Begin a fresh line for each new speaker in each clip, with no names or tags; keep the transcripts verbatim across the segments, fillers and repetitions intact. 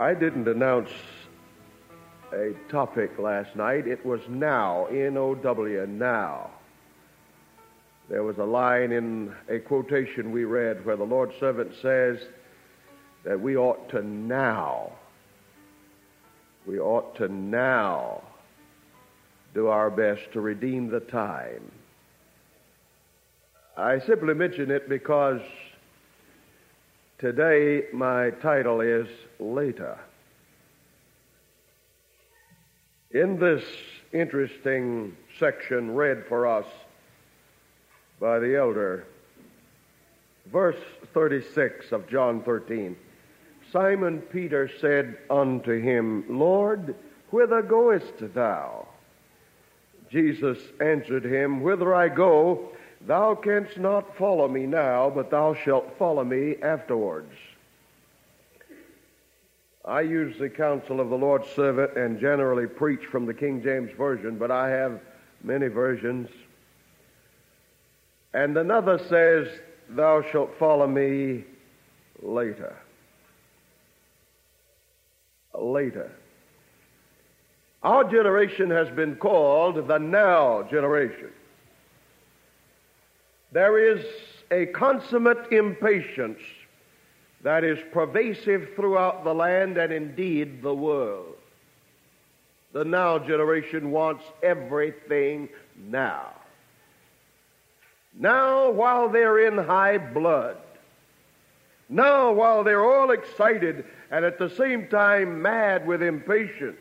I didn't announce a topic last night. It was now, N O W, now. There was a line in a quotation we read where the Lord's servant says that we ought to now, we ought to now do our best to redeem the time. I simply mention it because today my title is Later. In this interesting section read for us by the elder, verse thirty-six of John thirteen, Simon Peter said unto him, Lord, whither goest thou? Jesus answered him, Whither I go, thou canst not follow me now, but thou shalt follow me afterwards. I use the counsel of the Lord's servant and generally preach from the King James Version, but I have many versions. And another says, Thou shalt follow me later. Later. Our generation has been called the now generation. There is a consummate impatience that is pervasive throughout the land and indeed the world. The now generation wants everything now. Now, while they're in high blood. Now, while they're all excited and at the same time mad with impatience.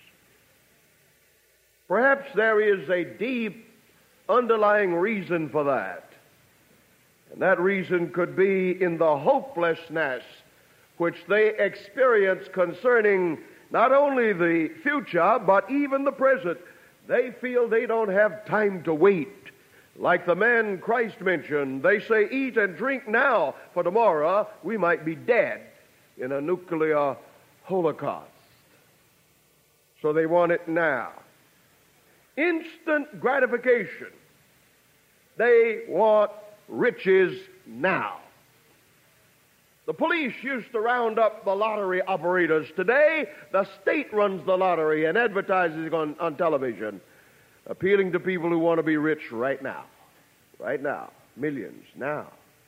Perhaps there is a deep underlying reason for that. And that reason could be in the hopelessness which they experience concerning not only the future, but even the present. They feel they don't have time to wait. Like the man Christ mentioned, they say, eat and drink now, for tomorrow we might be dead in a nuclear holocaust. So they want it now. Instant gratification. They want riches now. The police used to round up the lottery operators. Today, the state runs the lottery and advertises on, on television, appealing to people who want to be rich right now. Right now. Millions now.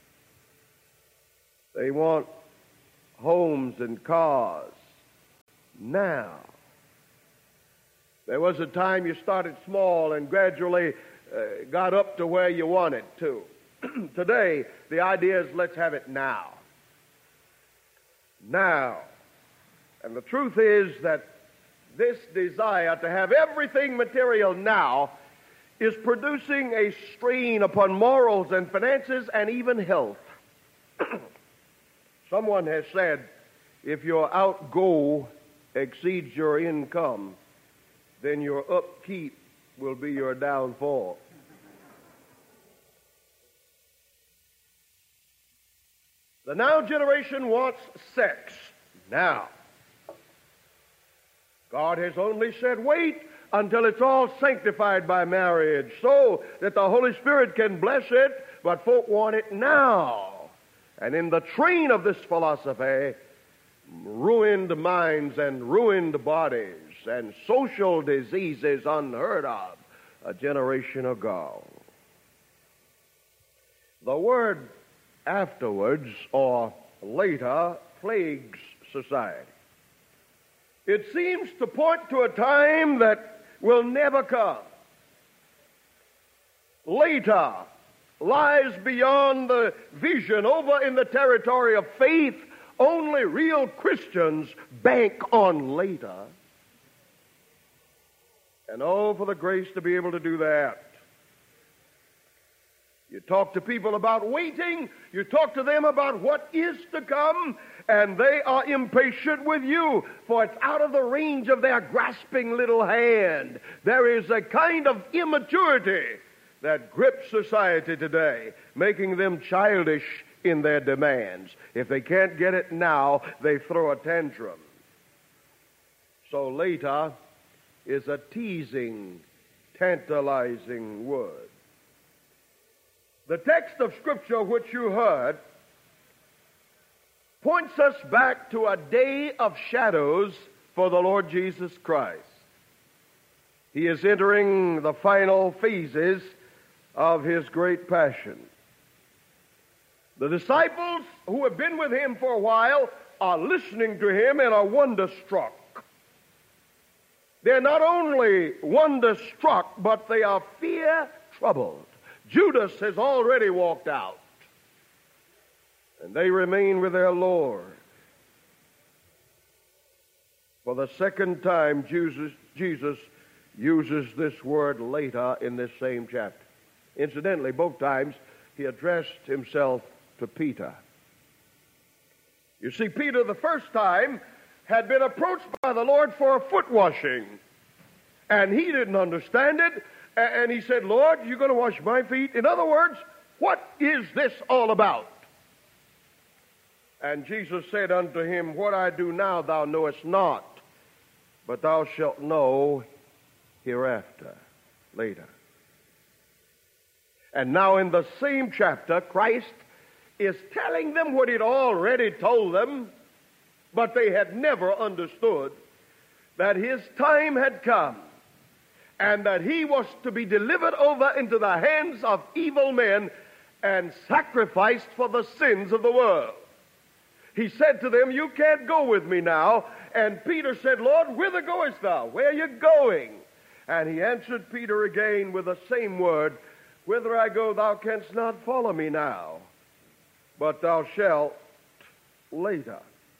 They want homes and cars now. There was a time you started small and gradually uh, got up to where you wanted to. Today, the idea is let's have it now. Now. And the truth is that this desire to have everything material now is producing a strain upon morals and finances and even health. Someone has said, if your outgo exceeds your income, then your upkeep will be your downfall. The now generation wants sex now. God has only said wait until it's all sanctified by marriage so that the Holy Spirit can bless it, but folk want it now. And in the train of this philosophy, ruined minds and ruined bodies and social diseases unheard of a generation ago. The word afterwards or later plagues society. It seems to point to a time that will never come. Later lies beyond the vision. Over in the territory of faith, only real Christians bank on later. And oh, for the grace to be able to do that. You talk to people about waiting, you talk to them about what is to come, and they are impatient with you, for it's out of the range of their grasping little hand. There is a kind of immaturity that grips society today, making them childish in their demands. If they can't get it now, they throw a tantrum. So later is a teasing, tantalizing word. The text of Scripture which you heard points us back to a day of shadows for the Lord Jesus Christ. He is entering the final phases of his great passion. The disciples who have been with him for a while are listening to him and are wonderstruck. They're not only wonderstruck, but they are fear-troubled. Judas has already walked out, and they remain with their Lord. For the second time, Jesus, Jesus uses this word later in this same chapter. Incidentally, both times he addressed himself to Peter. You see, Peter the first time had been approached by the Lord for a foot washing, and he didn't understand it, and he said, "Lord, you're going to wash my feet?" In other words, what is this all about? And Jesus said unto him, "What I do now thou knowest not, but thou shalt know hereafter," later. And now in the same chapter, Christ is telling them what he'd already told them, but they had never understood, that his time had come, and that he was to be delivered over into the hands of evil men and sacrificed for the sins of the world. He said to them, "You can't go with me now." And Peter said, "Lord, whither goest thou? Where are you going?" And he answered Peter again with the same word, "Whither I go, thou canst not follow me now, but thou shalt later."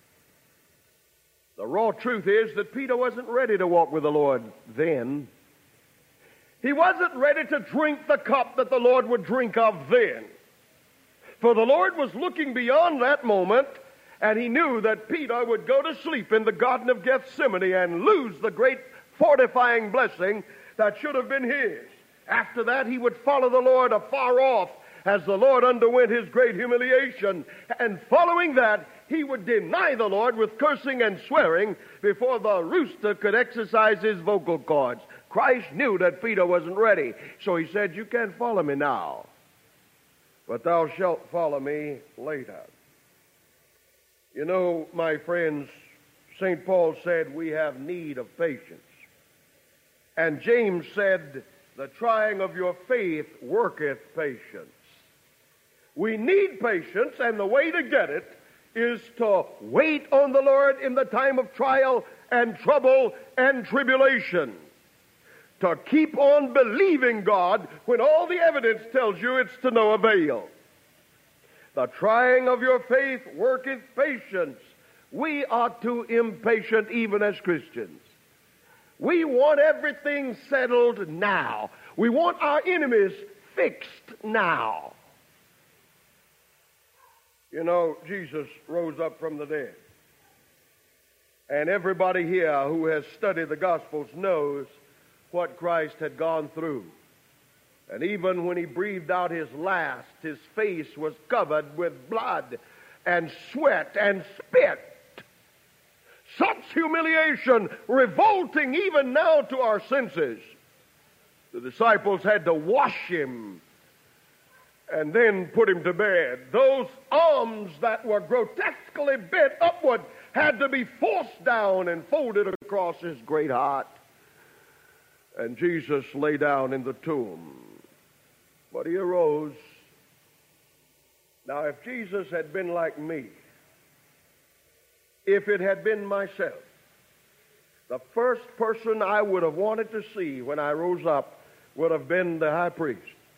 The raw truth is that Peter wasn't ready to walk with the Lord then. He wasn't ready to drink the cup that the Lord would drink of then. For the Lord was looking beyond that moment, and he knew that Peter would go to sleep in the Garden of Gethsemane and lose the great fortifying blessing that should have been his. After that, he would follow the Lord afar off as the Lord underwent his great humiliation. And following that, he would deny the Lord with cursing and swearing before the rooster could exercise his vocal cords. Christ knew that Peter wasn't ready, so he said, "You can't follow me now, but thou shalt follow me later." You know, my friends, Saint Paul said we have need of patience. And James said, "The trying of your faith worketh patience." We need patience, and the way to get it is to wait on the Lord in the time of trial and trouble and tribulation. To keep on believing God when all the evidence tells you it's to no avail. The trying of your faith worketh patience. We are too impatient even as Christians. We want everything settled now. We want our enemies fixed now. You know, Jesus rose up from the dead. And everybody here who has studied the Gospels knows what Christ had gone through. And even when he breathed out his last, his face was covered with blood and sweat and spit. Such humiliation, revolting even now to our senses. The disciples had to wash him and then put him to bed. Those arms that were grotesquely bent upward had to be forced down and folded across his great heart. And Jesus lay down in the tomb. But he arose. Now, if Jesus had been like me, if it had been myself, the first person I would have wanted to see when I rose up would have been the high priest.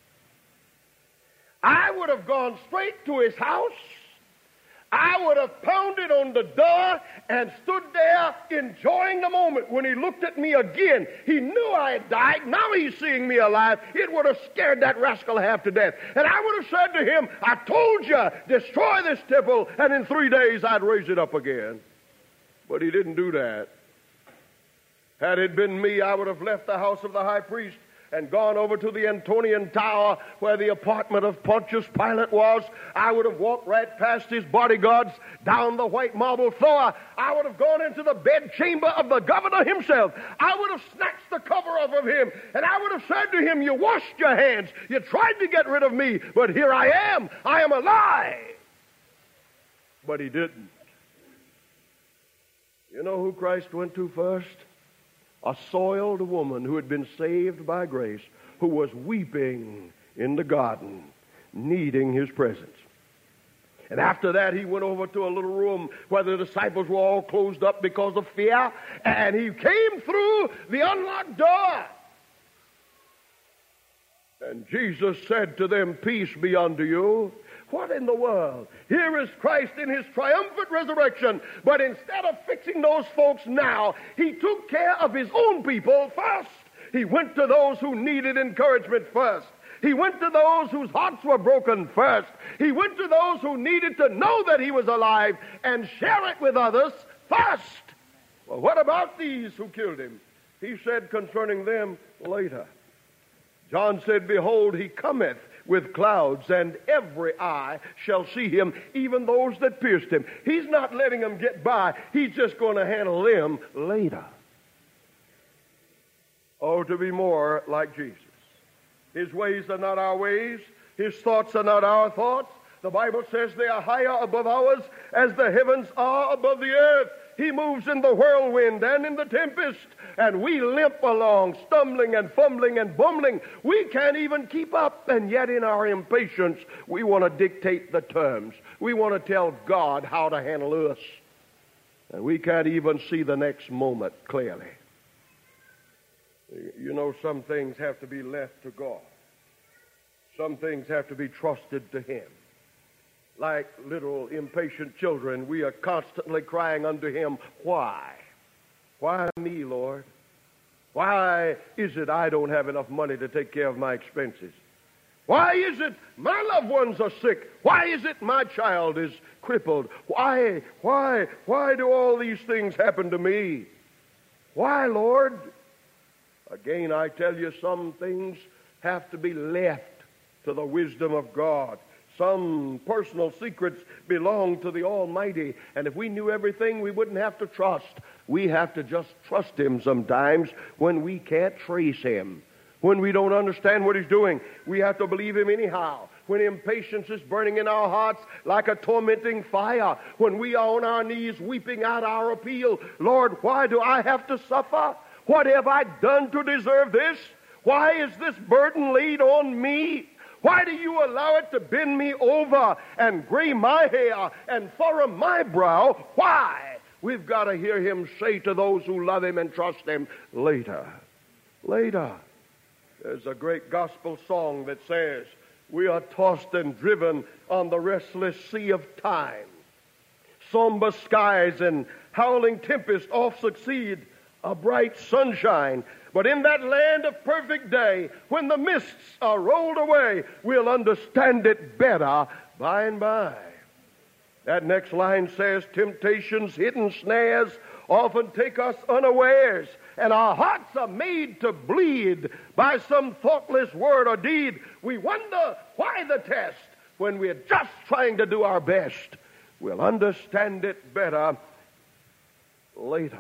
I would have gone straight to his house. I would have pounded on the door and stood there enjoying the moment when he looked at me again. He knew I had died. Now he's seeing me alive. It would have scared that rascal half to death. And I would have said to him, "I told you, destroy this temple, and in three days I'd raise it up again." But he didn't do that. Had it been me, I would have left the house of the high priest and gone over to the Antonian Tower where the apartment of Pontius Pilate was. I would have walked right past his bodyguards down the white marble floor. I would have gone into the bedchamber of the governor himself. I would have snatched the cover off of him, and I would have said to him, "You washed your hands. You tried to get rid of me, but here I am. I am alive." But he didn't. You know who Christ went to first? A soiled woman who had been saved by grace, who was weeping in the garden, needing his presence. And after that, he went over to a little room where the disciples were all closed up because of fear, and he came through the unlocked door. And Jesus said to them, "Peace be unto you." What in the world? Here is Christ in his triumphant resurrection, but instead of fixing those folks now, he took care of his own people first. He went to those who needed encouragement first. He went to those whose hearts were broken first. He went to those who needed to know that he was alive and share it with others first. Well, what about these who killed him? He said concerning them later. John said, "Behold, he cometh with clouds, and every eye shall see him, even those that pierced him." He's not letting them get by. He's just going to handle them later. Oh, to be more like Jesus. His ways are not our ways. His thoughts are not our thoughts. The Bible says they are higher above ours as the heavens are above the earth. He moves in the whirlwind and in the tempest, and we limp along, stumbling and fumbling and bumbling. We can't even keep up, and yet in our impatience, we want to dictate the terms. We want to tell God how to handle us, and we can't even see the next moment clearly. You know, some things have to be left to God. Some things have to be trusted to him. Like little impatient children, we are constantly crying unto him, "Why? Why me, Lord? Why is it I don't have enough money to take care of my expenses? Why is it my loved ones are sick? Why is it my child is crippled? Why, why, why do all these things happen to me? Why, Lord?" Again, I tell you, some things have to be left to the wisdom of God. Some personal secrets belong to the Almighty, and if we knew everything, we wouldn't have to trust. We have to just trust him sometimes when we can't trace him. When we don't understand what he's doing, we have to believe him anyhow. When impatience is burning in our hearts like a tormenting fire, when we are on our knees weeping out our appeal, "Lord, why do I have to suffer? What have I done to deserve this? Why is this burden laid on me? Why do you allow it to bend me over and gray my hair and furrow my brow? Why?" We've got to hear him say to those who love him and trust him later. Later. There's a great gospel song that says, "We are tossed and driven on the restless sea of time. Somber skies and howling tempest oft succeed a bright sunshine. But in that land of perfect day, when the mists are rolled away, we'll understand it better by and by." That next line says, "Temptation's hidden snares often take us unawares, and our hearts are made to bleed by some thoughtless word or deed. We wonder why the test when we're just trying to do our best. We'll understand it better later.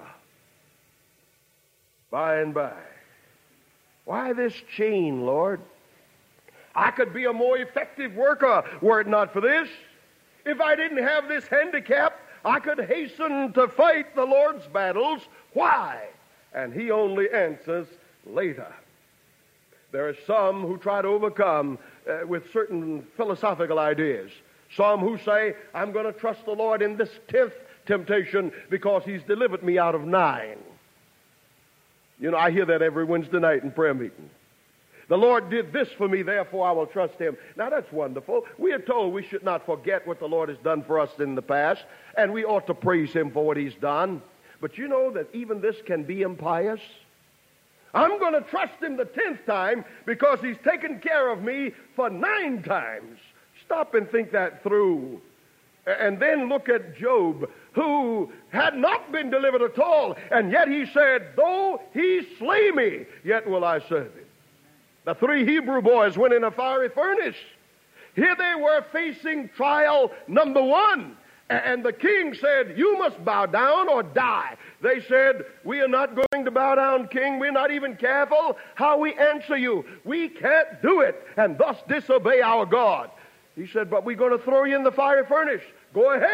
By and by." Why this chain, Lord? I could be a more effective worker were it not for this. If I didn't have this handicap, I could hasten to fight the Lord's battles. Why? And he only answers later. There are some who try to overcome uh, with certain philosophical ideas. Some who say, "I'm going to trust the Lord in this tenth temptation because he's delivered me out of nine." You know, I hear that every Wednesday night in prayer meeting. "The Lord did this for me, therefore I will trust him." Now that's wonderful. We are told we should not forget what the Lord has done for us in the past, and we ought to praise him for what he's done. But you know that even this can be impious. I'm going to trust him the tenth time because he's taken care of me for nine times. Stop and think that through. And then look at Job, who had not been delivered at all, and yet he said, "Though he slay me, yet will I serve him." The three Hebrew boys went in a fiery furnace. Here they were facing trial number one, and the king said, "You must bow down or die." They said, "We are not going to bow down, king. We're not even careful how we answer you. We can't do it and thus disobey our God." He said, "But we're going to throw you in the fiery furnace." "Go ahead."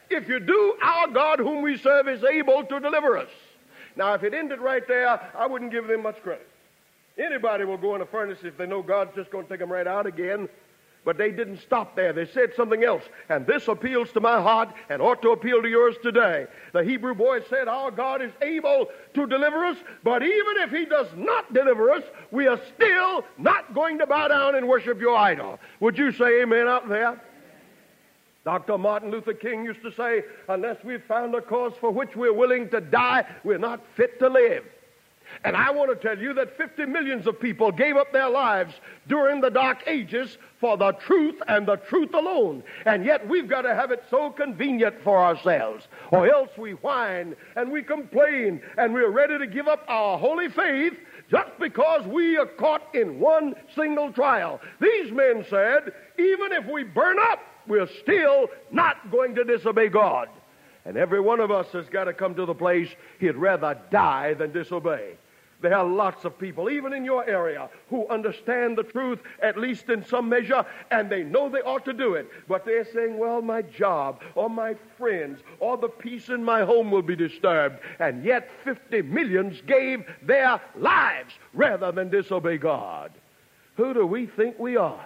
if you do, our God whom we serve is able to deliver us. Now, if it ended right there, I wouldn't give them much credit. Anybody will go in a furnace if they know God's just going to take them right out again. But they didn't stop there. They said something else. And this appeals to my heart and ought to appeal to yours today. The Hebrew boy said, our God is able to deliver us, but even if he does not deliver us, we are still not going to bow down and worship your idol. Would you say amen out there? Doctor Martin Luther King used to say, unless we've found a cause for which we're willing to die, we're not fit to live. And I want to tell you that fifty millions of people gave up their lives during the Dark Ages for the truth and the truth alone. And yet we've got to have it so convenient for ourselves, or else we whine and we complain and we're ready to give up our holy faith just because we are caught in one single trial. These men said, even if we burn up, we're still not going to disobey God. And every one of us has got to come to the place he'd rather die than disobey. There are lots of people, even in your area, who understand the truth, at least in some measure, and they know they ought to do it. But they're saying, well, my job, or my friends, or the peace in my home will be disturbed. And yet fifty millions gave their lives rather than disobey God. Who do we think we are?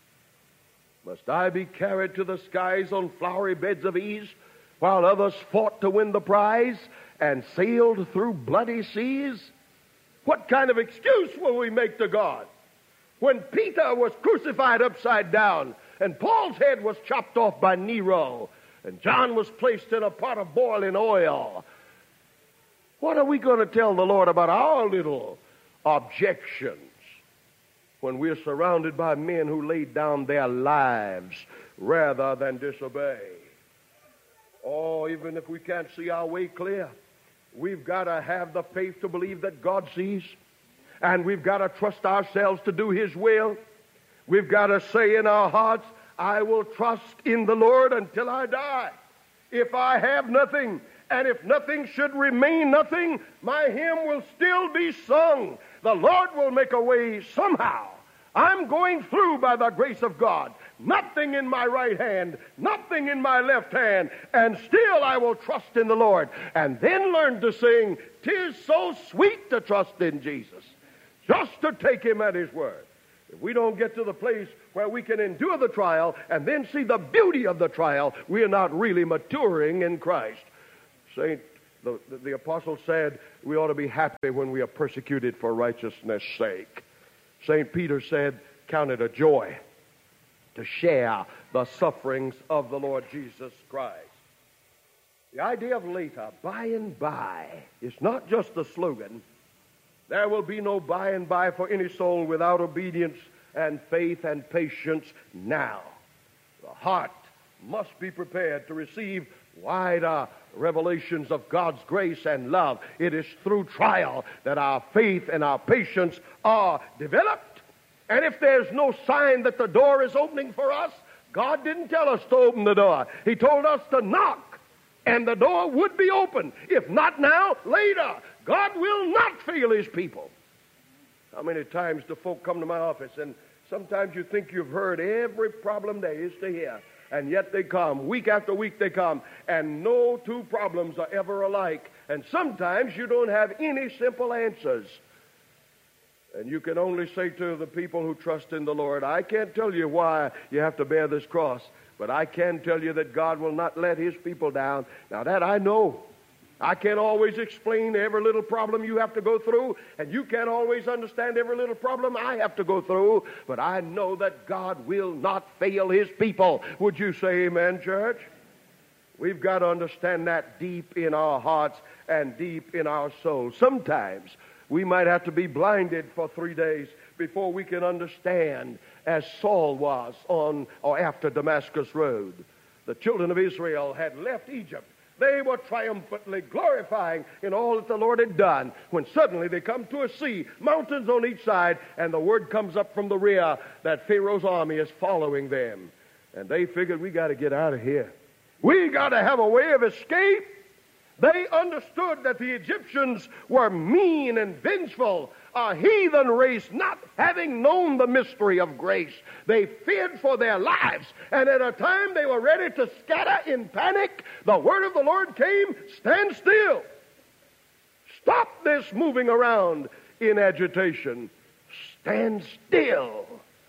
Must I be carried to the skies on flowery beds of ease, while others fought to win the prize and sailed through bloody seas? What kind of excuse will we make to God? When Peter was crucified upside down, and Paul's head was chopped off by Nero, and John was placed in a pot of boiling oil, what are we going to tell the Lord about our little objections when we're surrounded by men who laid down their lives rather than disobey? Oh, even if we can't see our way clear, we've got to have the faith to believe that God sees, and we've got to trust ourselves to do His will. We've got to say in our hearts, I will trust in the Lord until I die. If I have nothing, and if nothing should remain nothing, my hymn will still be sung. The Lord will make a way somehow. I'm going through by the grace of God. Nothing in my right hand, nothing in my left hand, and still I will trust in the Lord. And then learn to sing, 'Tis so sweet to trust in Jesus, just to take Him at His word. If we don't get to the place where we can endure the trial and then see the beauty of the trial, we are not really maturing in Christ. Saint, the, the, the apostle said we ought to be happy when we are persecuted for righteousness' sake. Saint Peter said, count it a joy to share the sufferings of the Lord Jesus Christ. The idea of later, by and by, is not just a slogan. There will be no by and by for any soul without obedience and faith and patience now. The heart must be prepared to receive wider revelations of God's grace and love. It is through trial that our faith and our patience are developed. And if there's no sign that the door is opening for us, God didn't tell us to open the door. He told us to knock, and the door would be open. If not now, later. God will not fail His people. How many times do folk come to my office, and sometimes you think you've heard every problem there is to hear, and yet they come. Week after week they come, and no two problems are ever alike. And sometimes you don't have any simple answers. And you can only say to the people who trust in the Lord, I can't tell you why you have to bear this cross, but I can tell you that God will not let His people down. Now that I know. I can't always explain every little problem you have to go through, and you can't always understand every little problem I have to go through, but I know that God will not fail His people. Would you say amen, church? We've got to understand that deep in our hearts and deep in our souls. Sometimes we might have to be blinded for three days before we can understand, as Saul was on or after Damascus Road. The children of Israel had left Egypt. They were triumphantly glorifying in all that the Lord had done, when suddenly they come to a sea, mountains on each side, and the word comes up from the rear that Pharaoh's army is following them. And they figured, we got to get out of here. We got to have a way of escape. They understood that the Egyptians were mean and vengeful, a heathen race, not having known the mystery of grace. They feared for their lives, and at a time they were ready to scatter in panic, the word of the Lord came, stand still. Stop this moving around in agitation. Stand still,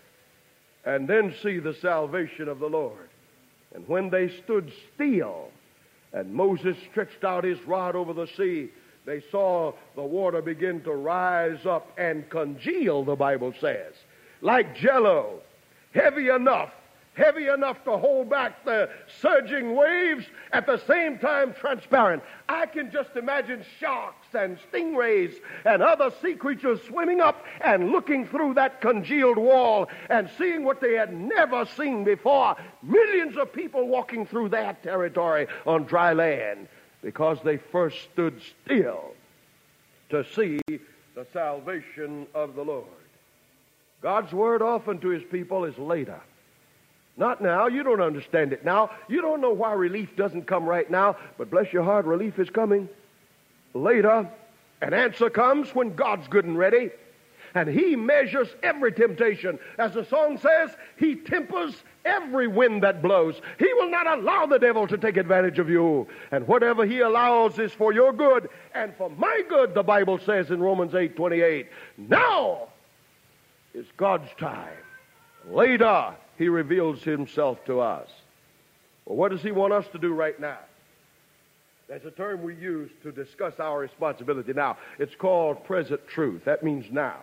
and then see the salvation of the Lord. And when they stood still, and Moses stretched out his rod over the sea, they saw the water begin to rise up and congeal, the Bible says, like jello, heavy enough, heavy enough to hold back the surging waves, at the same time transparent. I can just imagine sharks and stingrays and other sea creatures swimming up and looking through that congealed wall and seeing what they had never seen before. Millions of people walking through that territory on dry land because they first stood still to see the salvation of the Lord. God's word often to his people is later. Not now. You don't understand it now. You don't know why relief doesn't come right now, but bless your heart, relief is coming later. An answer comes when God's good and ready, and he measures every temptation. As the song says, he tempers every wind that blows. He will not allow the devil to take advantage of you, and whatever he allows is for your good and for my good, the Bible says in Romans eight twenty-eight. Now is God's time. Later he reveals himself to us. Well, what does he want us to do right now? That's a term we use to discuss our responsibility now. It's called present truth. That means now.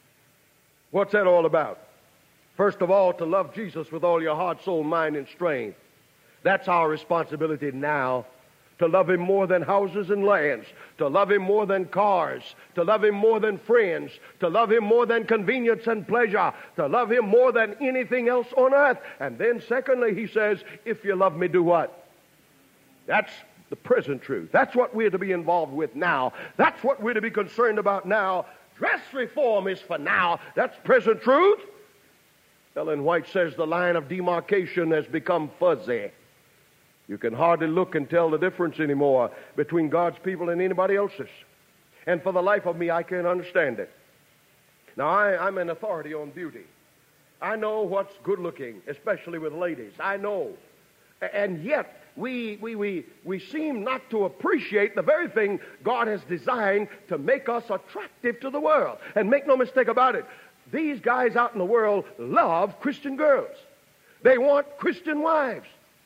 What's that all about? First of all, to love Jesus with all your heart, soul, mind, and strength. That's our responsibility now. To love him more than houses and lands, to love him more than cars, to love him more than friends, to love him more than convenience and pleasure, to love him more than anything else on earth. And then secondly, he says, if you love me, do what? That's the present truth. That's what we're to be involved with now. That's what we're to be concerned about now. Dress reform is for now. That's present truth. Ellen White says the line of demarcation has become fuzzy. You can hardly look and tell the difference anymore between God's people and anybody else's. And for the life of me, I can't understand it. Now, I, I'm an authority on beauty. I know what's good looking, especially with ladies. I know. And yet, we, we, we, we seem not to appreciate the very thing God has designed to make us attractive to the world. And make no mistake about it, these guys out in the world love Christian girls. They want Christian wives.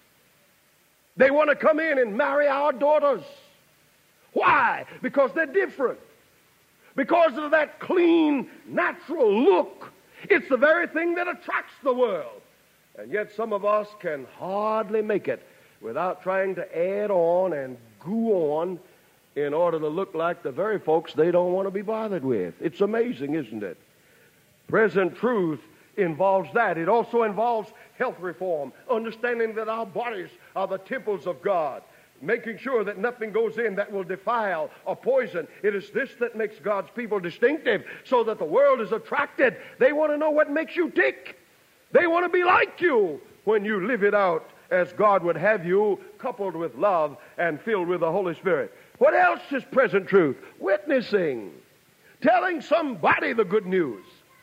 They want to come in and marry our daughters. Why? Because they're different. Because of that clean, natural look. It's the very thing that attracts the world. And yet some of us can hardly make it without trying to add on and goo on in order to look like the very folks they don't want to be bothered with. It's amazing, isn't it? Present truth involves that. It also involves health reform, understanding that our bodies are the temples of God, making sure that nothing goes in that will defile or poison. It is this that makes God's people distinctive, so that the world is attracted. They want to know what makes you tick. They want to be like you when you live it out as God would have you, coupled with love and filled with the Holy Spirit. What else is present truth? Witnessing, telling somebody the good news,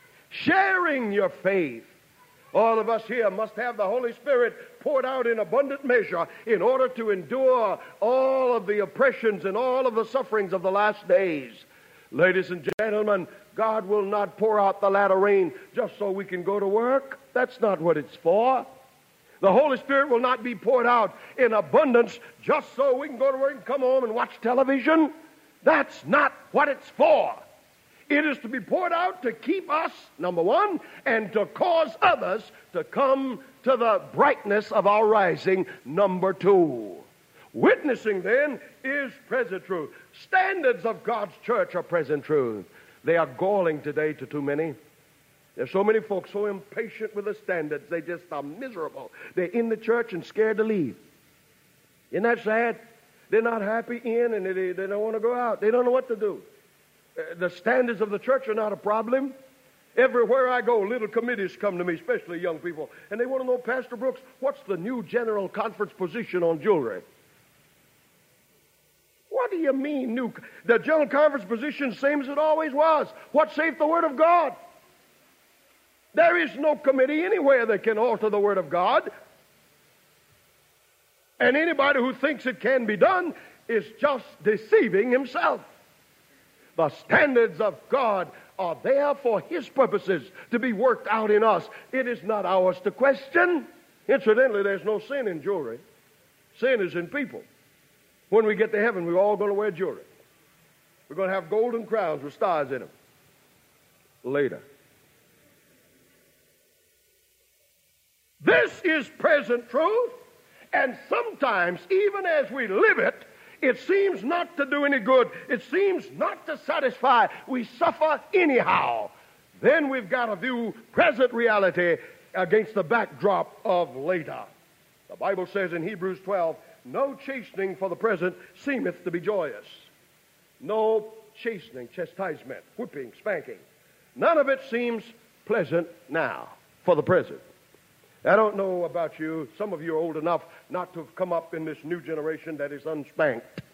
sharing your faith. All of us here must have the Holy Spirit poured out in abundant measure in order to endure all of the oppressions and all of the sufferings of the last days. Ladies and gentlemen, God will not pour out the latter rain just so we can go to work. That's not what it's for. The Holy Spirit will not be poured out in abundance just so we can go to work and come home and watch television. That's not what it's for. It is to be poured out to keep us, number one, and to cause others to come to the brightness of our rising, number two. Witnessing, then, is present truth. Standards of God's church are present truth. They are galling today to too many. There's so many folks so impatient with the standards, they just are miserable. They're in the church and scared to leave. Isn't that sad? They're not happy in and they, they don't want to go out. They don't know what to do. The standards of the church are not a problem. Everywhere I go, little committees come to me, especially young people, and they want to know, Pastor Brooks, what's the new General Conference position on jewelry? you mean new? The General Conference position same as it always was. What saith the Word of God? There is no committee anywhere that can alter the Word of God. And anybody who thinks it can be done is just deceiving himself. The standards of God are there for His purposes to be worked out in us. It is not ours to question. Incidentally, there's no sin in jewelry. Sin is in people. When we get to heaven, we're all going to wear jewelry. We're going to have golden crowns with stars in them. Later. This is present truth, and sometimes, even as we live it, it seems not to do any good. It seems not to satisfy. We suffer anyhow. Then we've got to view present reality against the backdrop of later. The Bible says in Hebrews twelve, no chastening for the present seemeth to be joyous. No chastening, chastisement, whipping, spanking. None of it seems pleasant now for the present. I don't know about you. Some of you are old enough not to have come up in this new generation that is unspanked.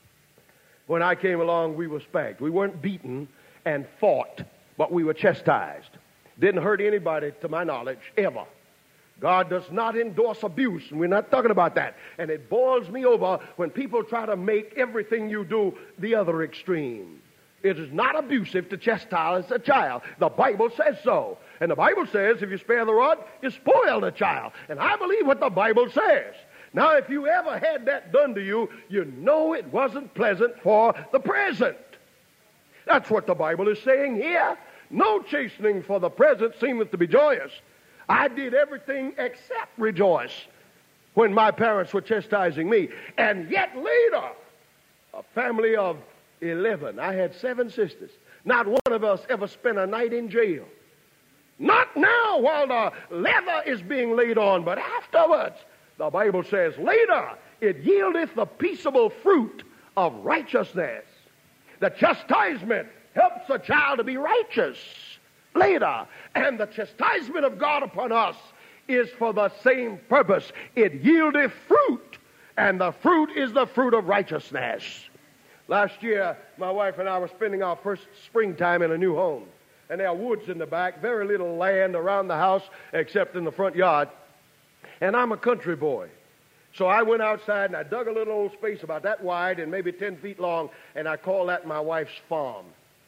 When I came along, we were spanked. We weren't beaten and fought, but we were chastised. Didn't hurt anybody, to my knowledge, ever. God does not endorse abuse, and we're not talking about that. And it boils me over when people try to make everything you do the other extreme. It is not abusive to chastise a child. The Bible says so. And the Bible says if you spare the rod, you spoil the child. And I believe what the Bible says. Now, if you ever had that done to you, you know it wasn't pleasant for the present. That's what the Bible is saying here. No chastening for the present seemeth to be joyous. I did everything except rejoice when my parents were chastising me. And yet later, a family of eleven, I had seven sisters. Not one of us ever spent a night in jail. Not now while the leather is being laid on, but afterwards. The Bible says, later it yieldeth the peaceable fruit of righteousness. The chastisement helps a child to be righteous later. And the chastisement of God upon us is for the same purpose. It yieldeth fruit, and the fruit is the fruit of righteousness. Last year, my wife and I were spending our first springtime in a new home. And there are woods in the back, very little land around the house except in the front yard. And I'm a country boy. So I went outside and I dug a little old space about that wide and maybe ten feet long, and I called that my wife's farm.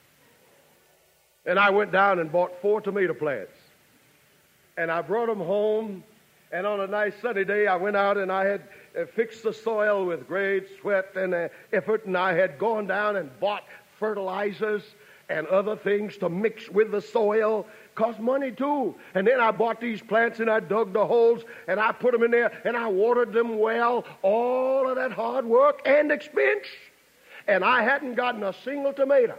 And I went down and bought four tomato plants. And I brought them home, and on a nice sunny day I went out and I had uh, fixed the soil with great sweat and uh, effort, and I had gone down and bought fertilizers and other things to mix with the soil. Cost money too. And then I bought these plants and I dug the holes and I put them in there and I watered them well. All of that hard work and expense. And I hadn't gotten a single tomato.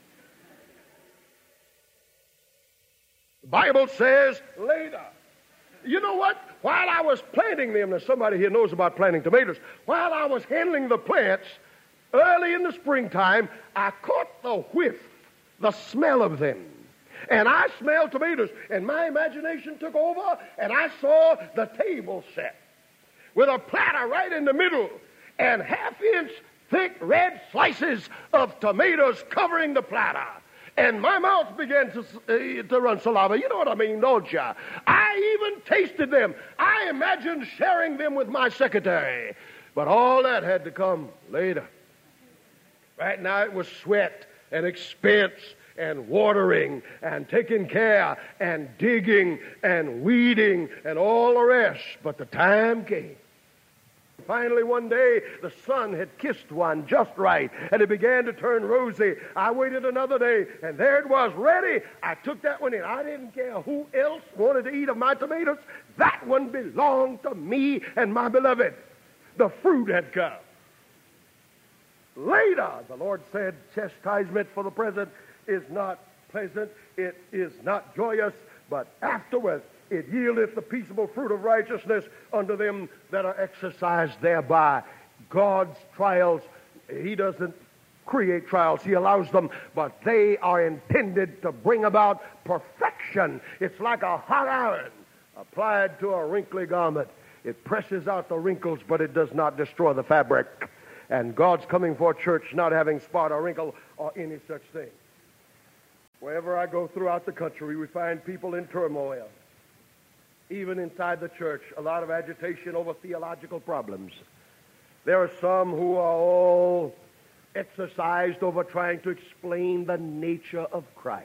The Bible says later. You know what? While I was planting them, now somebody here knows about planting tomatoes. While I was handling the plants early in the springtime, I caught the whiff, the smell of them. And I smelled tomatoes, and my imagination took over, and I saw the table set with a platter right in the middle and half-inch thick red slices of tomatoes covering the platter. And my mouth began to, uh, to run saliva. You know what I mean, don't you? I even tasted them. I imagined sharing them with my secretary. But all that had to come later. Right now it was sweat and expense and watering and taking care and digging and weeding and all the rest. But the time came. Finally, one day, the sun had kissed one just right, and it began to turn rosy. I waited another day, and there it was, ready. I took that one in. I didn't care who else wanted to eat of my tomatoes. That one belonged to me and my beloved. The fruit had come. Later, the Lord said, chastisement for the present is not pleasant, it is not joyous, but afterwards it yieldeth the peaceable fruit of righteousness unto them that are exercised thereby. God's trials, He doesn't create trials, He allows them, but they are intended to bring about perfection. It's like a hot iron applied to a wrinkly garment. It presses out the wrinkles, but it does not destroy the fabric. And God's coming for a church not having spot or wrinkle or any such thing. Wherever I go throughout the country, we find people in turmoil. Even inside the church, a lot of agitation over theological problems. There are some who are all exercised over trying to explain the nature of Christ.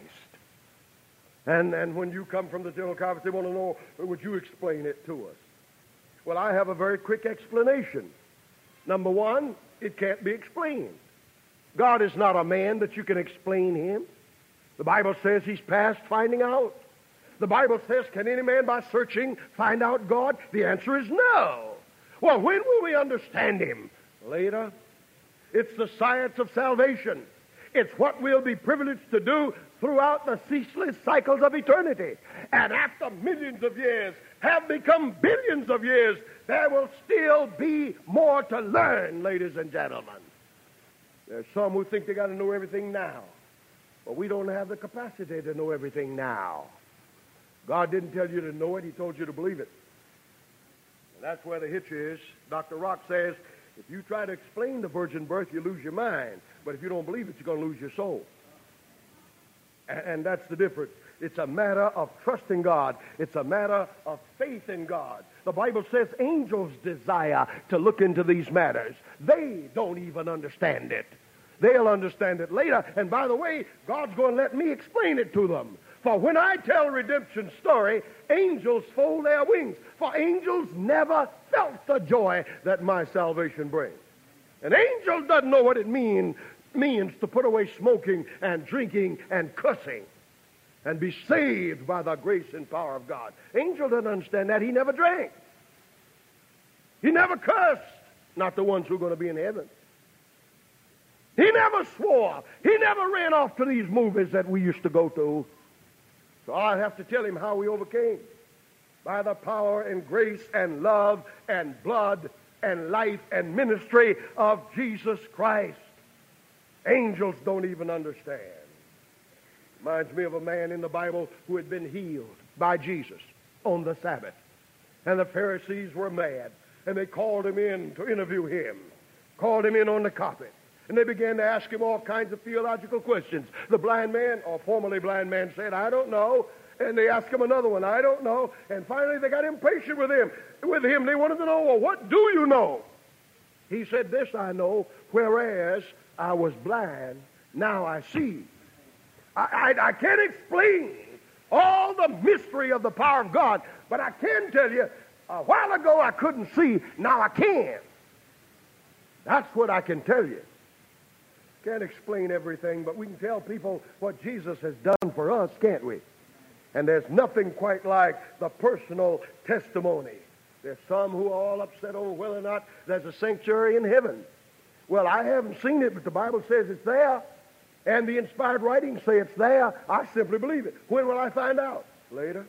And, and when you come from the General Conference, they want to know, would you explain it to us? Well, I have a very quick explanation. Number one, it can't be explained. God is not a man that you can explain him. The Bible says he's past finding out. The Bible says, can any man by searching find out God? The answer is no. Well, when will we understand him? Later. It's the science of salvation. It's what we'll be privileged to do throughout the ceaseless cycles of eternity. And after millions of years have become billions of years, there will still be more to learn, ladies and gentlemen. There's some who think they got to know everything now. But we don't have the capacity to know everything now. God didn't tell you to know it. He told you to believe it. And that's where the hitch is. Doctor Rock says, if you try to explain the virgin birth, you lose your mind. But if you don't believe it, you're going to lose your soul. And, and that's the difference. It's a matter of trusting God. It's a matter of faith in God. The Bible says angels desire to look into these matters. They don't even understand it. They'll understand it later. And by the way, God's going to let me explain it to them. For when I tell redemption story, angels fold their wings. For angels never felt the joy that my salvation brings. An angel doesn't know what it mean, means to put away smoking and drinking and cussing and be saved by the grace and power of God. Angel doesn't understand that. He never drank. He never cursed. Not the ones who are going to be in heaven. He never swore. He never ran off to these movies that we used to go to. So I have to tell him how we overcame. By the power and grace and love and blood and life and ministry of Jesus Christ. Angels don't even understand. Reminds me of a man in the Bible who had been healed by Jesus on the Sabbath. And the Pharisees were mad. And they called him in to interview him. Called him in on the carpet. And they began to ask him all kinds of theological questions. The blind man, or formerly blind man, said, I don't know. And they asked him another one, I don't know. And finally they got impatient with him. With him, they wanted to know, well, what do you know? He said, this I know, whereas I was blind, now I see. I, I, I can't explain all the mystery of the power of God, but I can tell you, a while ago I couldn't see, now I can. That's what I can tell you. Can't explain everything, but we can tell people what Jesus has done for us, can't we? And there's nothing quite like the personal testimony. There's some who are all upset over whether or not there's a sanctuary in heaven. Well, I haven't seen it, but the Bible says it's there. And the inspired writings say it's there. I simply believe it. When will I find out? Later.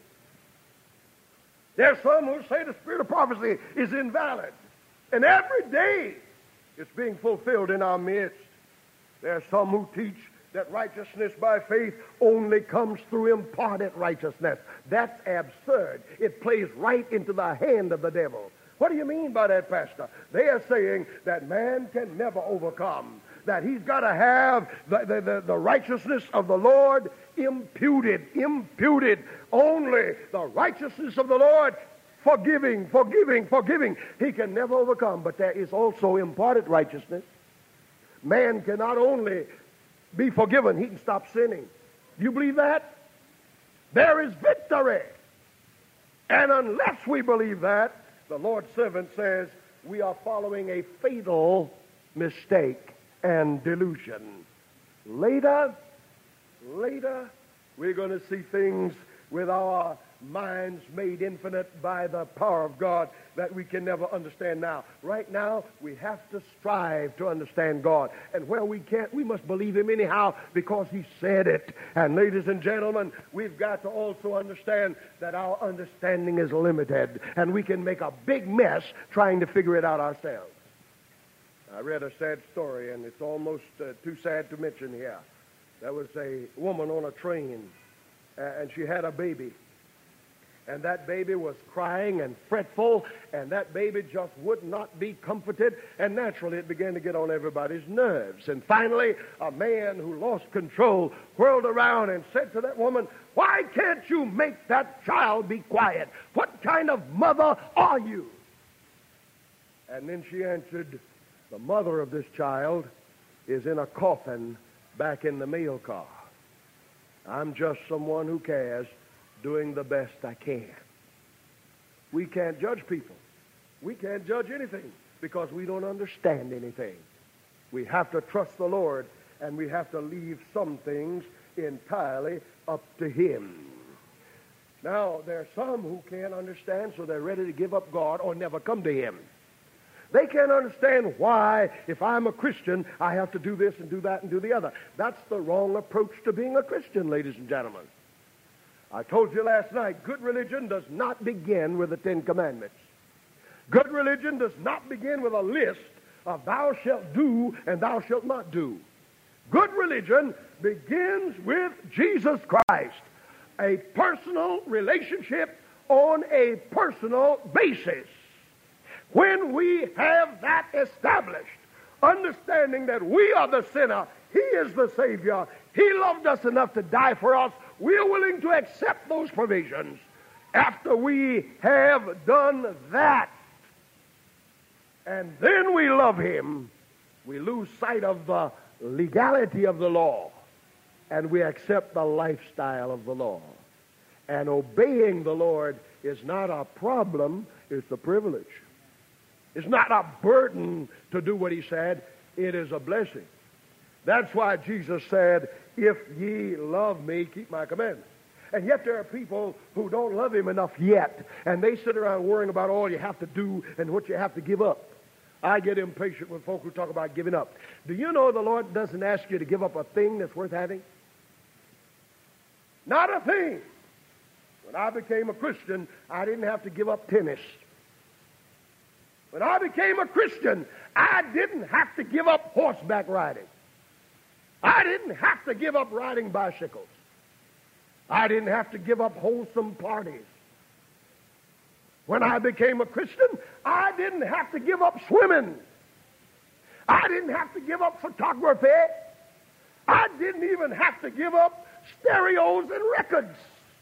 There's some who say the spirit of prophecy is invalid. And every day it's being fulfilled in our midst. There are some who teach that righteousness by faith only comes through imparted righteousness. That's absurd. It plays right into the hand of the devil. What do you mean by that, Pastor? They are saying that man can never overcome, that he's got to have the, the, the, the righteousness of the Lord imputed, imputed. Only the righteousness of the Lord, forgiving, forgiving, forgiving. He can never overcome, but there is also imparted righteousness. Man can not only be forgiven, he can stop sinning. Do you believe that? There is victory. And unless we believe that, the Lord's servant says we are following a fatal mistake and delusion. Later, later, we're going to see things with our minds made infinite by the power of God that we can never understand now. Right now, we have to strive to understand God. And where we can't, we must believe him anyhow because he said it. And ladies and gentlemen, we've got to also understand that our understanding is limited. And we can make a big mess trying to figure it out ourselves. I read a sad story, and it's almost uh, too sad to mention here. There was a woman on a train, uh, and she had a baby. And that baby was crying and fretful, and that baby just would not be comforted, and naturally it began to get on everybody's nerves. And finally, a man who lost control whirled around and said to that woman, "Why can't you make that child be quiet? What kind of mother are you?" And then she answered, "The mother of this child is in a coffin back in the mail car. I'm just someone who cares, doing the best I can." We can't judge people. We can't judge anything because we don't understand anything. We have to trust the Lord, and we have to leave some things entirely up to Him. Now, there are some who can't understand, so they're ready to give up God or never come to Him. They can't understand why, if I'm a Christian, I have to do this and do that and do the other. That's the wrong approach to being a Christian, ladies and gentlemen. I told you last night, good religion does not begin with the Ten Commandments. Good religion does not begin with a list of thou shalt do and thou shalt not do. Good religion begins with Jesus Christ, a personal relationship on a personal basis. When we have that established, understanding that we are the sinner, He is the Savior, He loved us enough to die for us, we are willing to accept those provisions. After we have done that, and then we love Him, we lose sight of the legality of the law, and we accept the lifestyle of the law. And obeying the Lord is not a problem, it's a privilege. It's not a burden to do what He said, it is a blessing. That's why Jesus said, "If ye love me, keep my commandments." And yet there are people who don't love Him enough yet, and they sit around worrying about all you have to do and what you have to give up. I get impatient with folk who talk about giving up. Do you know the Lord doesn't ask you to give up a thing that's worth having? Not a thing. When I became a Christian, I didn't have to give up tennis. When I became a Christian, I didn't have to give up horseback riding. I didn't have to give up riding bicycles. I didn't have to give up wholesome parties. When I became a Christian, I didn't have to give up swimming. I didn't have to give up photography. I didn't even have to give up stereos and records.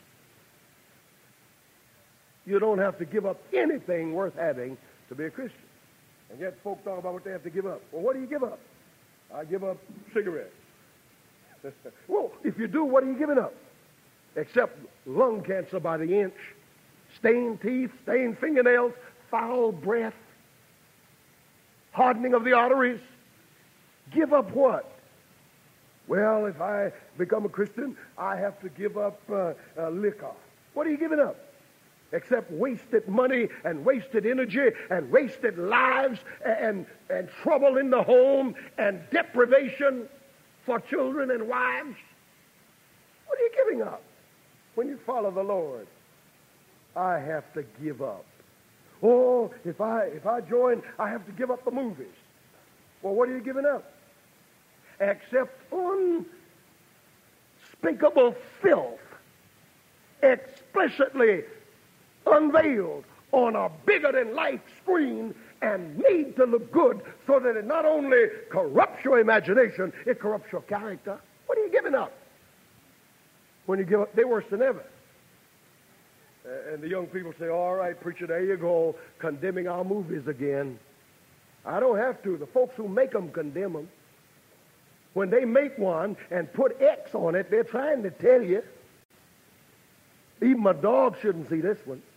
You don't have to give up anything worth having to be a Christian. And yet folk talk about what they have to give up. Well, what do you give up? I give up cigarettes. Well, if you do, what are you giving up? Except lung cancer by the inch, stained teeth, stained fingernails, foul breath, hardening of the arteries. Give up what? Well, if I become a Christian, I have to give up uh, uh, liquor. What are you giving up? Except wasted money and wasted energy and wasted lives and, and trouble in the home and deprivation for children and wives. What are you giving up when you follow the Lord? I have to give up. Oh, if I if I join, I have to give up the movies. Well, what are you giving up? Except unspeakable filth, explicitly unveiled on a bigger-than-life screen and made to look good so that it not only corrupts your imagination, it corrupts your character. What are you giving up? When you give up, they're worse than ever. Uh, and the young people say, "All right, preacher, there you go, condemning our movies again." I don't have to. The folks who make them condemn them. When they make one and put X on it, they're trying to tell you. Even my dog shouldn't see this one.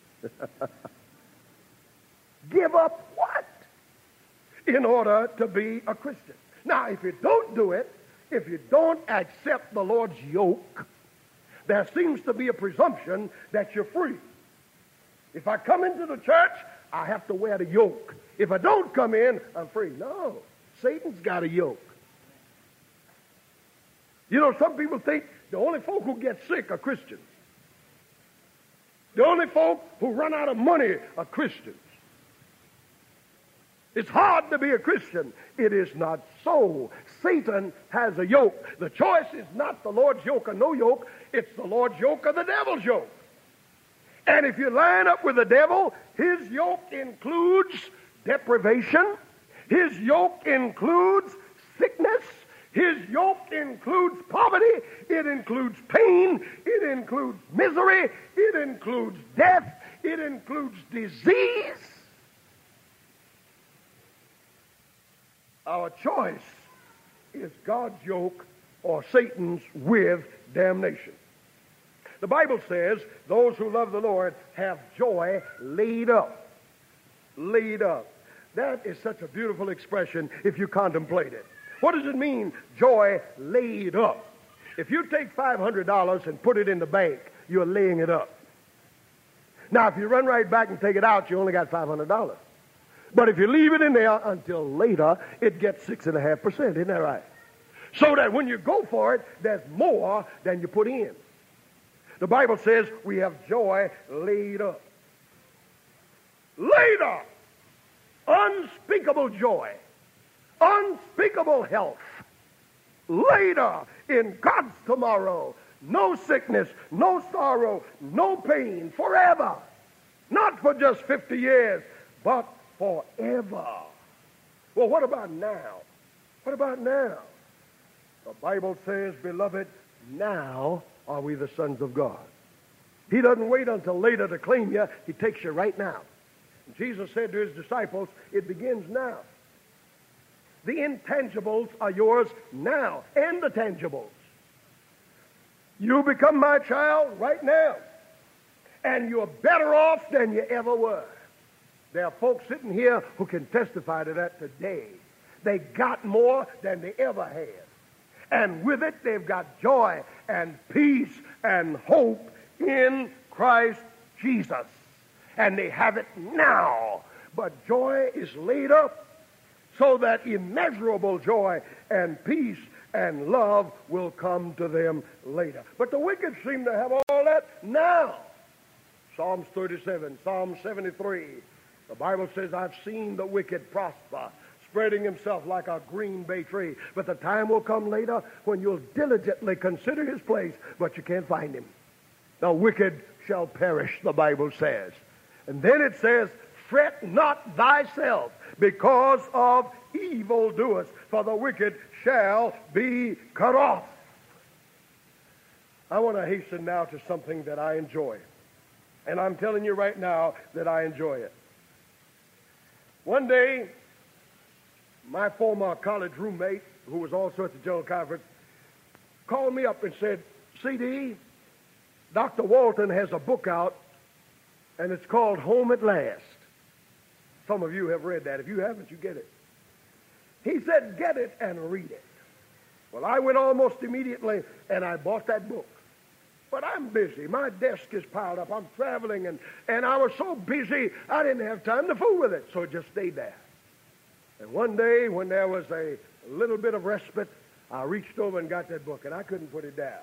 Give up what? In order to be a Christian. Now, if you don't do it, if you don't accept the Lord's yoke, there seems to be a presumption that you're free. If I come into the church, I have to wear the yoke. If I don't come in, I'm free. No, Satan's got a yoke. You know, some people think the only folk who get sick are Christians. The only folk who run out of money are Christians. It's hard to be a Christian. It is not so. Satan has a yoke. The choice is not the Lord's yoke or no yoke. It's the Lord's yoke or the devil's yoke. And if you line up with the devil, his yoke includes deprivation. His yoke includes sickness. His yoke includes poverty. It includes pain. It includes misery. It includes death. It includes disease. Our choice is God's yoke or Satan's with damnation. The Bible says those who love the Lord have joy laid up. Laid up. That is such a beautiful expression if you contemplate it. What does it mean, joy laid up? If you take five hundred dollars and put it in the bank, you're laying it up. Now, if you run right back and take it out, you only got five hundred dollars. But if you leave it in there until later, it gets six point five percent. Isn't that right? So that when you go for it, there's more than you put in. The Bible says we have joy laid up. Laid up. Unspeakable joy. Unspeakable health. Later in God's tomorrow. No sickness, no sorrow, no pain, forever. Not for just fifty years, but forever. Well, what about now? What about now? The Bible says, beloved, now are we the sons of God. He doesn't wait until later to claim you. He takes you right now. And Jesus said to his disciples, it begins now. The intangibles are yours now, and the tangibles. You become my child right now, and you're better off than you ever were. There are folks sitting here who can testify to that today. They got more than they ever had. And with it, they've got joy and peace and hope in Christ Jesus. And they have it now. But joy is laid up so that immeasurable joy and peace and love will come to them later. But the wicked seem to have all that now. Psalms thirty-seven, Psalm seventy-three. The Bible says, I've seen the wicked prosper, spreading himself like a green bay tree. But the time will come later when you'll diligently consider his place, but you can't find him. The wicked shall perish, the Bible says. And then it says, fret not thyself because of evildoers, for the wicked shall be cut off. I want to hasten now to something that I enjoy. And I'm telling you right now that I enjoy it. One day, my former college roommate, who was also at the General Conference, called me up and said, C D, Doctor Walton has a book out, and it's called Home at Last. Some of you have read that. If you haven't, you get it. He said, get it and read it. Well, I went almost immediately, and I bought that book. But I'm busy. My desk is piled up. I'm traveling, and, and I was so busy, I didn't have time to fool with it, so it just stayed there. And one day, when there was a little bit of respite, I reached over and got that book, and I couldn't put it down.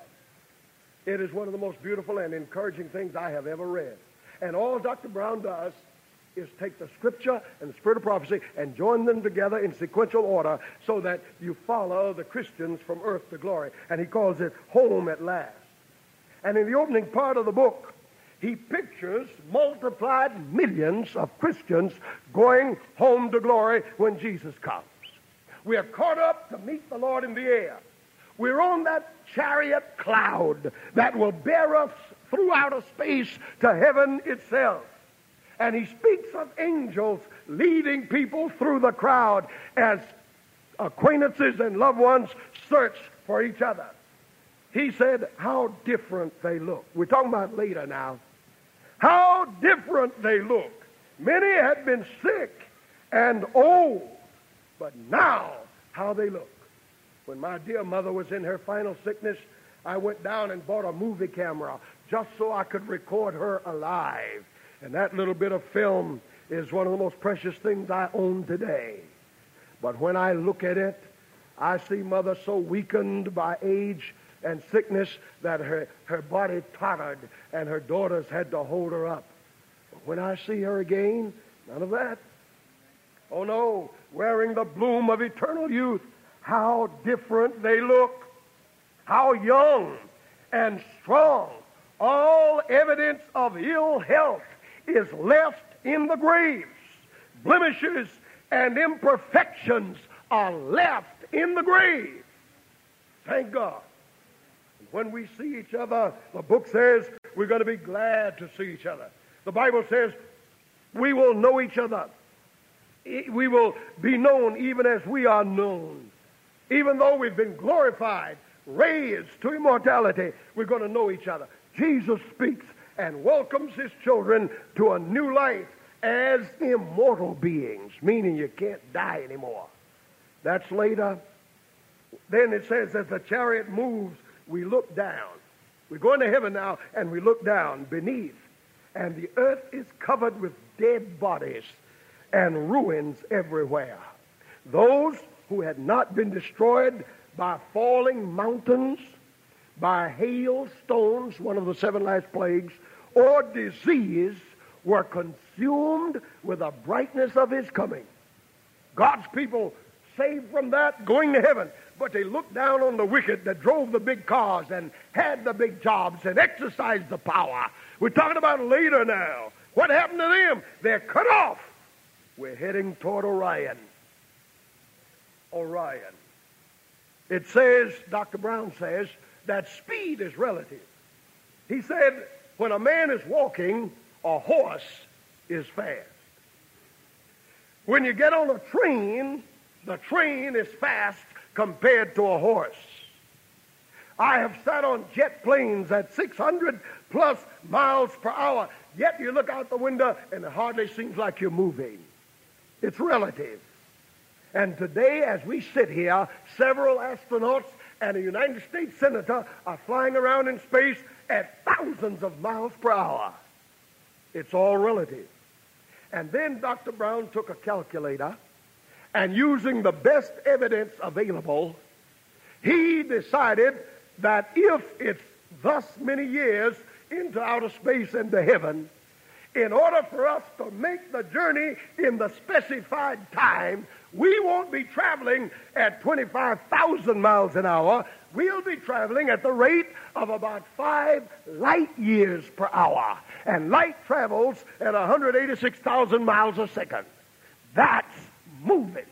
It is one of the most beautiful and encouraging things I have ever read. And all Doctor Brown does is take the Scripture and the Spirit of prophecy and join them together in sequential order so that you follow the Christians from earth to glory. And he calls it Home at Last. And in the opening part of the book, he pictures multiplied millions of Christians going home to glory when Jesus comes. We are caught up to meet the Lord in the air. We're on that chariot cloud that will bear us through outer space to heaven itself. And he speaks of angels leading people through the crowd as acquaintances and loved ones search for each other. He said, how different they look. We're talking about later now. How different they look. Many had been sick and old, but now how they look. When my dear mother was in her final sickness, I went down and bought a movie camera just so I could record her alive. And that little bit of film is one of the most precious things I own today. But when I look at it, I see Mother so weakened by age and sickness that her, her body tottered and her daughters had to hold her up. But when I see her again, none of that. Oh no, wearing the bloom of eternal youth, how different they look. How young and strong. All evidence of ill health is left in the graves. Blemishes and imperfections are left in the grave. Thank God. When we see each other, the book says we're going to be glad to see each other. The Bible says we will know each other. We will be known even as we are known. Even though we've been glorified, raised to immortality, we're going to know each other. Jesus speaks and welcomes his children to a new life as immortal beings, meaning you can't die anymore. That's later. Then it says, as the chariot moves, we look down. We're going to heaven now, and we look down beneath, and the earth is covered with dead bodies and ruins everywhere. Those who had not been destroyed by falling mountains, by hailstones, one of the seven last plagues, or disease, were consumed with the brightness of his coming. God's people saved from that, going to heaven. But they looked down on the wicked that drove the big cars and had the big jobs and exercised the power. We're talking about later now. What happened to them? They're cut off. We're heading toward Orion. Orion. It says, Doctor Brown says, that speed is relative. He said, when a man is walking, a horse is fast. When you get on a train, the train is fast compared to a horse. I have sat on jet planes at six hundred plus miles per hour, yet you look out the window and it hardly seems like you're moving. It's relative. And today, as we sit here, several astronauts and a United States senator are flying around in space at thousands of miles per hour. It's all relative. And then Doctor Brown took a calculator, and using the best evidence available, he decided that if it's thus many years into outer space and to heaven, in order for us to make the journey in the specified time, we won't be traveling at twenty-five thousand miles an hour. We'll be traveling at the rate of about five light years per hour. And light travels at one hundred eighty-six thousand miles a second. That's moving.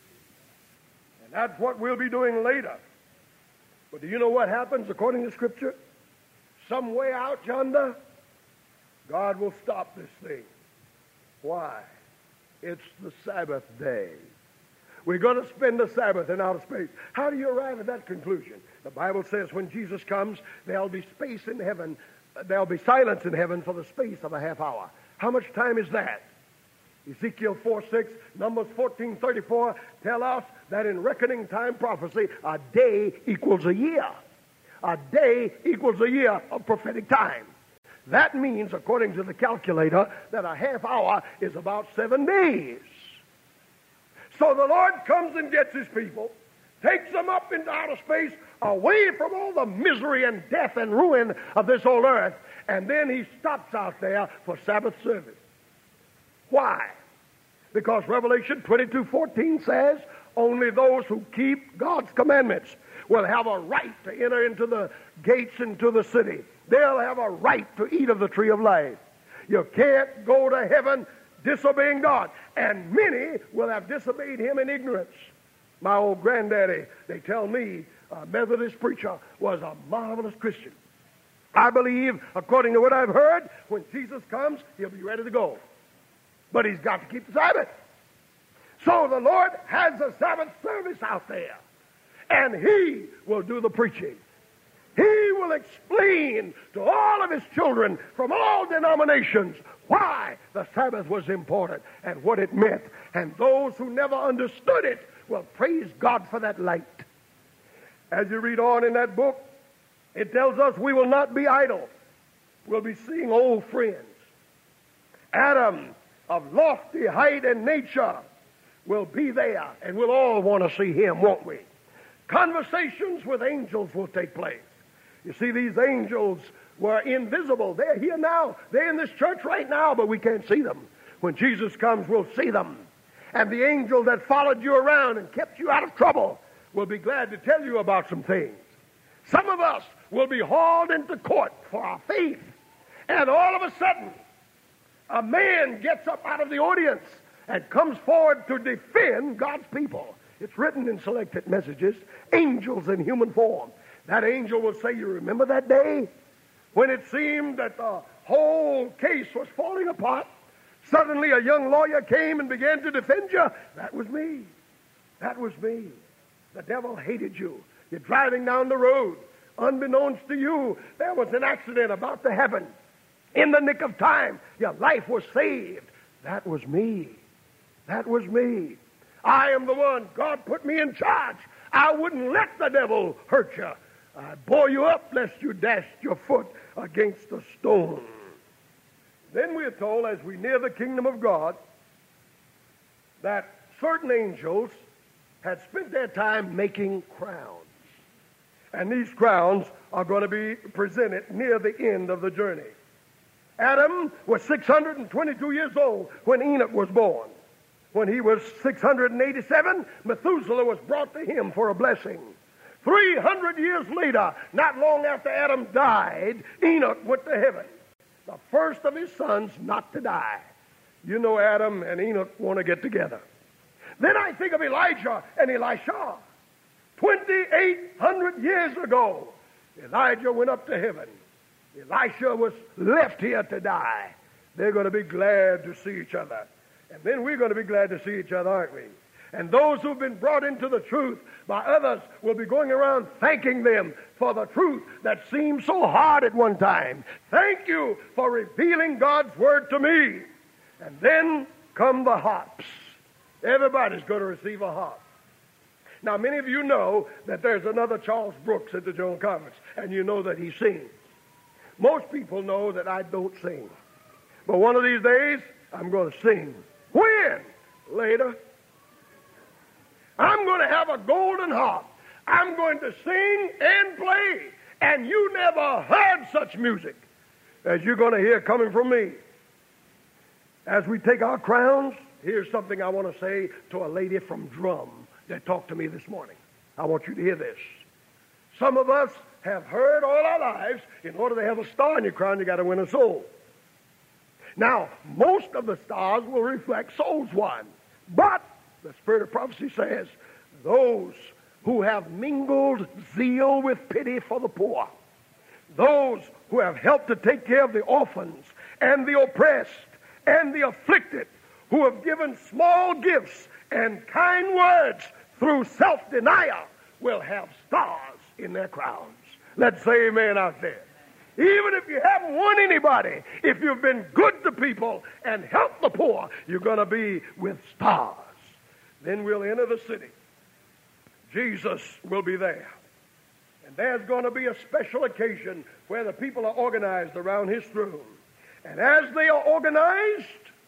And that's what we'll be doing later. But do you know what happens according to Scripture? Some way out yonder, God will stop this thing. Why? It's the Sabbath day. We're going to spend the Sabbath in outer space. How do you arrive at that conclusion? The Bible says when Jesus comes, there'll be space in heaven. There'll be silence in heaven for the space of a half hour. How much time is that? Ezekiel four six, Numbers fourteen thirty-four tell us that in reckoning time prophecy, a day equals a year. A day equals a year of prophetic time. That means, according to the calculator, that a half hour is about seven days. So the Lord comes and gets his people, takes them up into outer space, away from all the misery and death and ruin of this old earth, and then he stops out there for Sabbath service. Why? Because Revelation twenty-two fourteen says, only those who keep God's commandments will have a right to enter into the gates into the city. They'll have a right to eat of the tree of life. You can't go to heaven disobeying God. And many will have disobeyed him in ignorance. My old granddaddy, they tell me, a Methodist preacher, was a marvelous Christian. I believe, according to what I've heard, when Jesus comes, he'll be ready to go. But he's got to keep the Sabbath. So the Lord has a Sabbath service out there. And he will do the preaching. He will explain to all of his children from all denominations why the Sabbath was important and what it meant. And those who never understood it will praise God for that light. As you read on in that book, it tells us we will not be idle. We'll be seeing old friends. Adam, of lofty height and nature, will be there, and we'll all want to see him, won't we? Conversations with angels will take place. You see, these angels were invisible. They're here now. They're in this church right now, but we can't see them. When Jesus comes, we'll see them. And the angel that followed you around and kept you out of trouble will be glad to tell you about some things. Some of us will be hauled into court for our faith. And all of a sudden, a man gets up out of the audience and comes forward to defend God's people. It's written in Selected Messages, angels in human form. That angel will say, you remember that day when it seemed that the whole case was falling apart? Suddenly a young lawyer came and began to defend you. That was me. That was me. The devil hated you. You're driving down the road. Unbeknownst to you, there was an accident about to happen. In the nick of time, your life was saved. That was me. That was me. I am the one. God put me in charge. I wouldn't let the devil hurt you. I bore you up lest you dashed your foot against a stone. Then we are told as we near the kingdom of God that certain angels had spent their time making crowns. And these crowns are going to be presented near the end of the journey. Adam was six hundred twenty-two years old when Enoch was born. When he was six hundred eighty-seven, Methuselah was brought to him for a blessing. three hundred years later, not long after Adam died, Enoch went to heaven. The first of his sons not to die. You know Adam and Enoch want to get together. Then I think of Elijah and Elisha. twenty-eight hundred years ago, Elijah went up to heaven. Elisha was left here to die. They're going to be glad to see each other. And then we're going to be glad to see each other, aren't we? And those who've been brought into the truth by others will be going around thanking them for the truth that seemed so hard at one time. Thank you for revealing God's word to me. And then come the harps. Everybody's going to receive a harp. Now, many of you know that there's another Charles Brooks at the General Conference, and you know that he sings. Most people know that I don't sing. But one of these days, I'm going to sing. When? Later. I'm going to have a golden harp. I'm going to sing and play. And you never heard such music as you're going to hear coming from me. As we take our crowns, here's something I want to say to a lady from Drum that talked to me this morning. I want you to hear this. Some of us have heard all our lives, in order to have a star in your crown, you got to win a soul. Now, most of the stars will reflect souls won. But the Spirit of prophecy says, those who have mingled zeal with pity for the poor, those who have helped to take care of the orphans and the oppressed and the afflicted, who have given small gifts and kind words through self-denial, will have stars in their crowns. Let's say amen out there. Even if you haven't won anybody, if you've been good to people and helped the poor, you're going to be with stars. Then we'll enter the city. Jesus will be there. And there's going to be a special occasion where the people are organized around his throne. And as they are organized,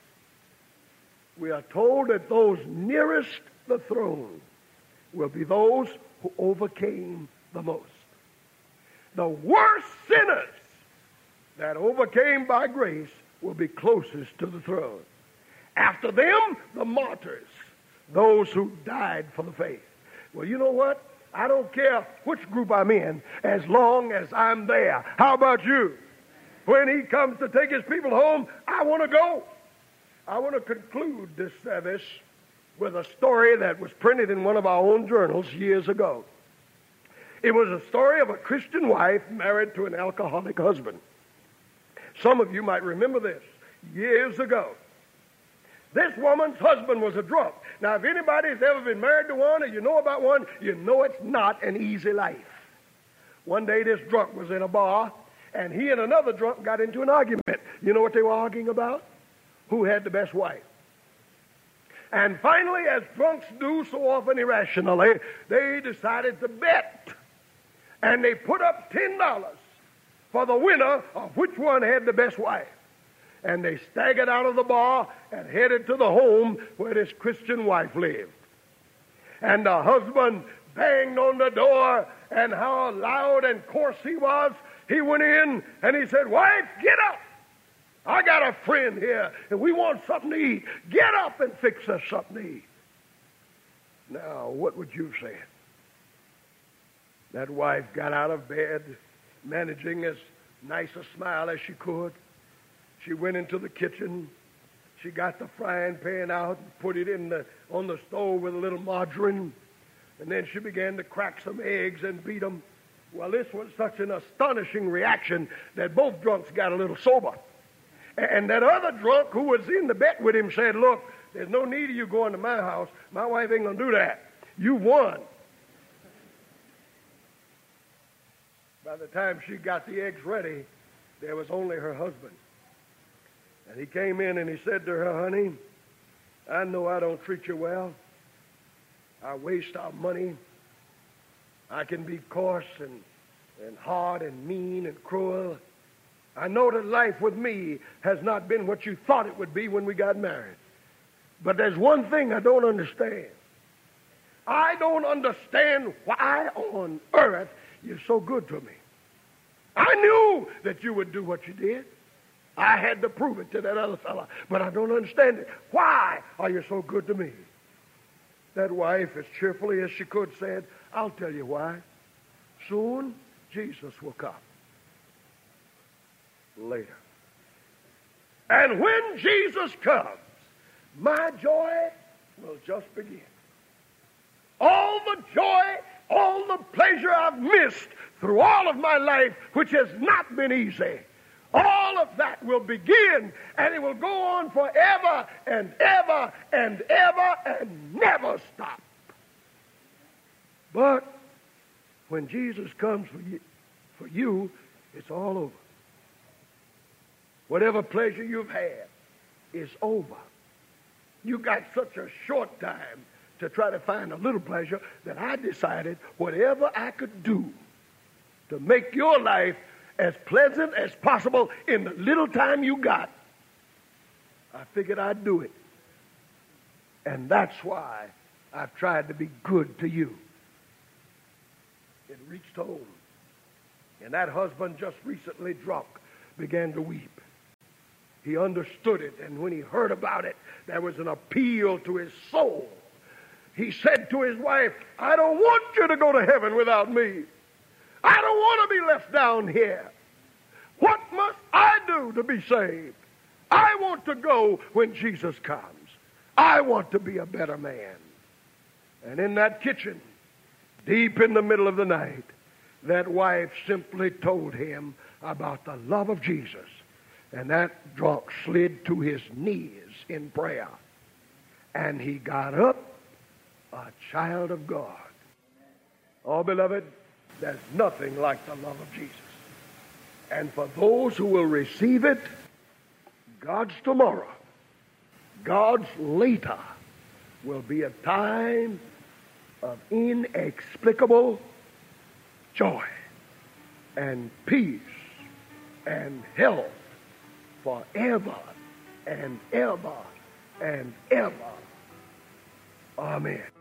we are told that those nearest the throne will be those who overcame the most. The worst sinners that overcame by grace will be closest to the throne. After them, the martyrs, those who died for the faith. Well, you know what? I don't care which group I'm in as long as I'm there. How about you? When he comes to take his people home, I want to go. I want to conclude this service with a story that was printed in one of our own journals years ago. It was a story of a Christian wife married to an alcoholic husband. Some of you might remember this years ago. This woman's husband was a drunk. Now, if anybody's ever been married to one or you know about one, you know it's not an easy life. One day this drunk was in a bar, and he and another drunk got into an argument. You know what they were arguing about? Who had the best wife? And finally, as drunks do so often irrationally, they decided to bet. And they put up ten dollars for the winner of which one had the best wife. And they staggered out of the bar and headed to the home where this Christian wife lived. And the husband banged on the door, and how loud and coarse he was. He went in and he said, "Wife, get up. I got a friend here, and we want something to eat. Get up and fix us something to eat." Now, what would you say? That wife got out of bed, managing as nice a smile as she could. She went into the kitchen. She got the frying pan out and put it in the, on the stove with a little margarine. And then she began to crack some eggs and beat them. Well, this was such an astonishing reaction that both drunks got a little sober. And that other drunk who was in the bet with him said, look, there's no need of you going to my house. My wife ain't going to do that. You won. By the time she got the eggs ready, there was only her husband. And he came in and he said to her, honey, I know I don't treat you well. I waste our money. I can be coarse and, and hard and mean and cruel. I know that life with me has not been what you thought it would be when we got married. But there's one thing I don't understand. I don't understand why on earth you're so good to me. I knew that you would do what you did. I had to prove it to that other fella, but I don't understand it. Why are you so good to me? That wife, as cheerfully as she could, said, I'll tell you why. Soon, Jesus will come. Later. And when Jesus comes, my joy will just begin. All the joy, all the pleasure I've missed through all of my life, which has not been easy, all of that will begin, and it will go on forever and ever and ever and never stop. But when Jesus comes for you, for you, it's all over. Whatever pleasure you've had is over. You got such a short time to try to find a little pleasure that I decided whatever I could do to make your life as pleasant as possible in the little time you got, I figured I'd do it. And that's why I've tried to be good to you. It reached home, and that husband, just recently drunk, began to weep. He understood it, and when he heard about it, there was an appeal to his soul. He said to his wife, I don't want you to go to heaven without me. I don't want to be left down here. What must I do to be saved? I want to go when Jesus comes. I want to be a better man. And in that kitchen, deep in the middle of the night, that wife simply told him about the love of Jesus. And that drunk slid to his knees in prayer. And he got up a child of God. Oh, beloved, there's nothing like the love of Jesus. And for those who will receive it, God's tomorrow, God's later, will be a time of inexplicable joy and peace and health forever and ever and ever. Amen.